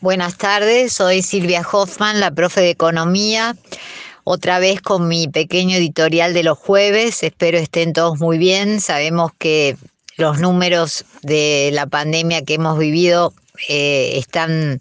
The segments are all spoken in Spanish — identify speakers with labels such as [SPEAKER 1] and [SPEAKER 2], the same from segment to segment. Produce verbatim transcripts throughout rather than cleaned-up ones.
[SPEAKER 1] Buenas tardes, soy Silvia Hoffman, la profe de Economía, otra vez con mi pequeño editorial de los jueves. Espero estén todos muy bien. Sabemos que los números de la pandemia que hemos vivido eh, están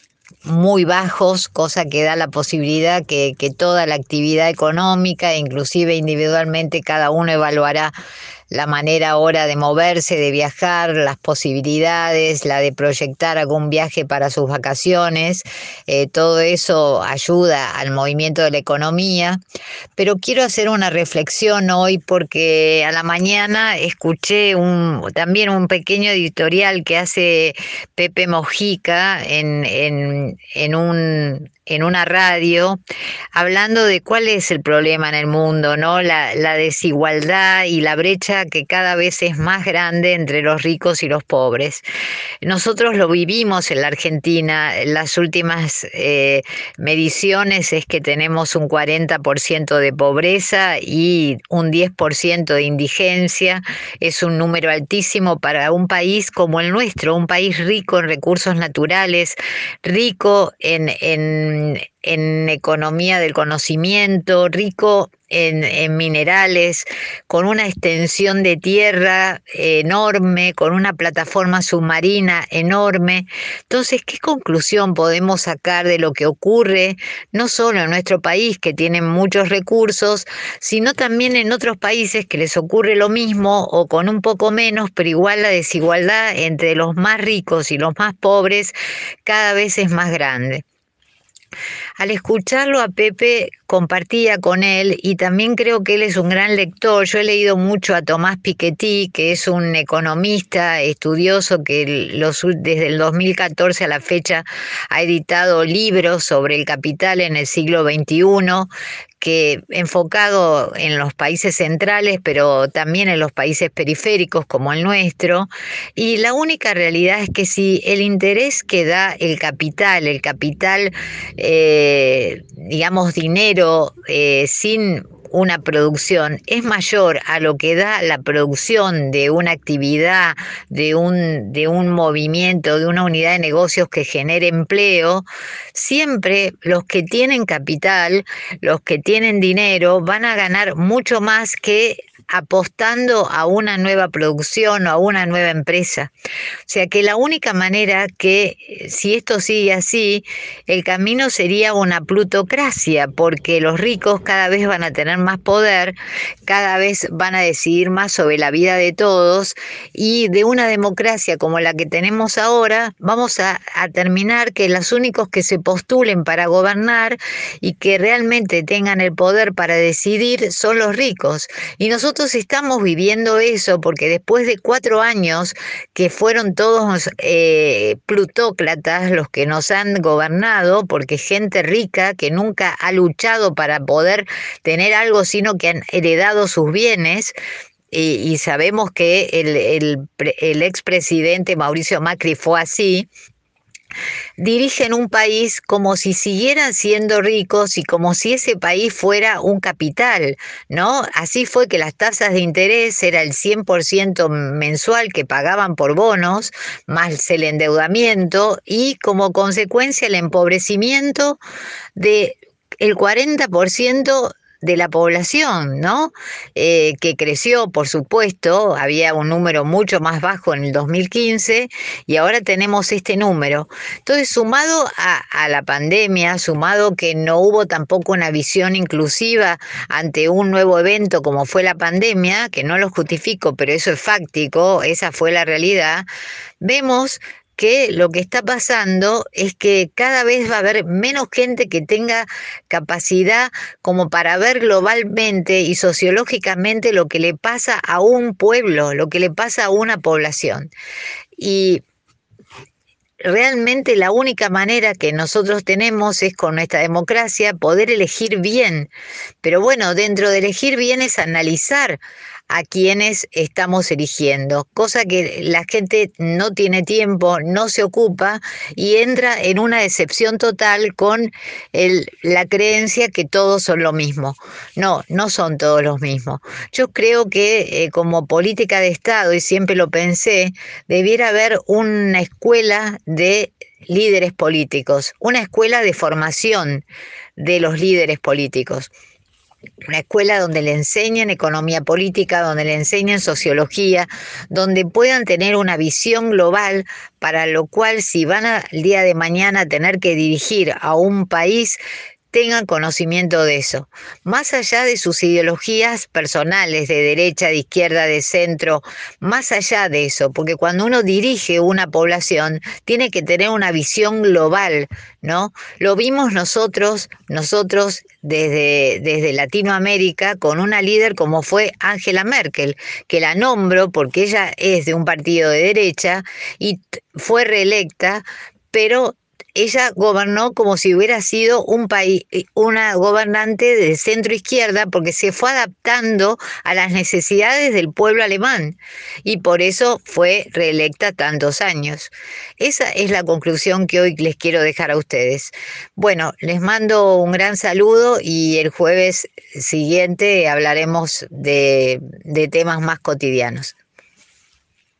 [SPEAKER 1] muy bajos, cosa que da la posibilidad que, que toda la actividad económica, inclusive individualmente, cada uno evaluará la manera ahora de moverse, de viajar, las posibilidades, la de proyectar algún viaje para sus vacaciones. Eh, todo eso ayuda al movimiento de la economía. Pero quiero hacer una reflexión hoy porque a la mañana escuché un, también un pequeño editorial que hace Pepe Mojica en, en, en un en una radio, hablando de cuál es el problema en el mundo, ¿no? La, la desigualdad y la brecha que cada vez es más grande entre los ricos y los pobres. Nosotros lo vivimos en la Argentina. Las últimas eh, mediciones es que tenemos un cuarenta por ciento de pobreza y un diez por ciento de indigencia. Es un número altísimo para un país como el nuestro, un país rico en recursos naturales, rico en, en, en economía del conocimiento, rico en, en minerales, con una extensión de tierra enorme, con una plataforma submarina enorme. Entonces, ¿qué conclusión podemos sacar de lo que ocurre, no solo en nuestro país, que tiene muchos recursos, sino también en otros países que les ocurre lo mismo o con un poco menos, pero igual la desigualdad entre los más ricos y los más pobres cada vez es más grande? Al escucharlo a Pepe compartía con él, y también creo que él es un gran lector. Yo he leído mucho a Tomás Piketty, que es un economista estudioso que los, desde el dos mil catorce a la fecha ha editado libros sobre el capital en el siglo veintiuno, que enfocado en los países centrales, pero también en los países periféricos como el nuestro. Y la única realidad es que si el interés que da el capital, el capital, eh, digamos, dinero eh, sin una producción es mayor a lo que da la producción de una actividad, de un, de un movimiento, de una unidad de negocios que genere empleo, siempre los que tienen capital, los que tienen dinero, van a ganar mucho más que apostando a una nueva producción o a una nueva empresa. O sea que la única manera que, si esto sigue así, el camino sería una plutocracia, porque los ricos cada vez van a tener más poder, cada vez van a decidir más sobre la vida de todos, y de una democracia como la que tenemos ahora, vamos a, a terminar que los únicos que se postulen para gobernar y que realmente tengan el poder para decidir son los ricos. Y nosotros estamos viviendo eso porque después de cuatro años que fueron todos eh, plutócratas los que nos han gobernado, porque gente rica que nunca ha luchado para poder tener algo, sino que han heredado sus bienes. Y, y sabemos que el, el, el expresidente Mauricio Macri fue así. Dirigen un país como si siguieran siendo ricos y como si ese país fuera un capital, ¿no? Así fue que las tasas de interés era el cien por ciento mensual que pagaban por bonos, más el endeudamiento y como consecuencia el empobrecimiento de el cuarenta por ciento de la población, ¿no? Eh, que creció, por supuesto. Había un número mucho más bajo en el dos mil quince y ahora tenemos este número. Entonces, sumado a, a la pandemia, sumado que no hubo tampoco una visión inclusiva ante un nuevo evento como fue la pandemia, que no lo justifico, pero eso es fáctico, esa fue la realidad, vemos que lo que está pasando es que cada vez va a haber menos gente que tenga capacidad como para ver globalmente y sociológicamente lo que le pasa a un pueblo, lo que le pasa a una población. Y realmente la única manera que nosotros tenemos es con nuestra democracia poder elegir bien. Pero bueno, dentro de elegir bien es analizar a quienes estamos eligiendo, cosa que la gente no tiene tiempo, no se ocupa y entra en una decepción total con el, la creencia que todos son lo mismo. No, no son todos los mismos. Yo creo que eh, como política de Estado, y siempre lo pensé, debiera haber una escuela de líderes políticos, una escuela de formación de los líderes políticos. Una escuela donde le enseñen economía política, donde le enseñen sociología, donde puedan tener una visión global, para lo cual si van al día de mañana a tener que dirigir a un país, tengan conocimiento de eso, más allá de sus ideologías personales, de derecha, de izquierda, de centro, más allá de eso, porque cuando uno dirige una población, tiene que tener una visión global, ¿no? Lo vimos nosotros, nosotros desde, desde Latinoamérica, con una líder como fue Angela Merkel, que la nombro porque ella es de un partido de derecha y fue reelecta, pero ella gobernó como si hubiera sido un país, una gobernante de centro izquierda, porque se fue adaptando a las necesidades del pueblo alemán y por eso fue reelecta tantos años. Esa es la conclusión que hoy les quiero dejar a ustedes. Bueno, les mando un gran saludo y el jueves siguiente hablaremos de, de temas más cotidianos.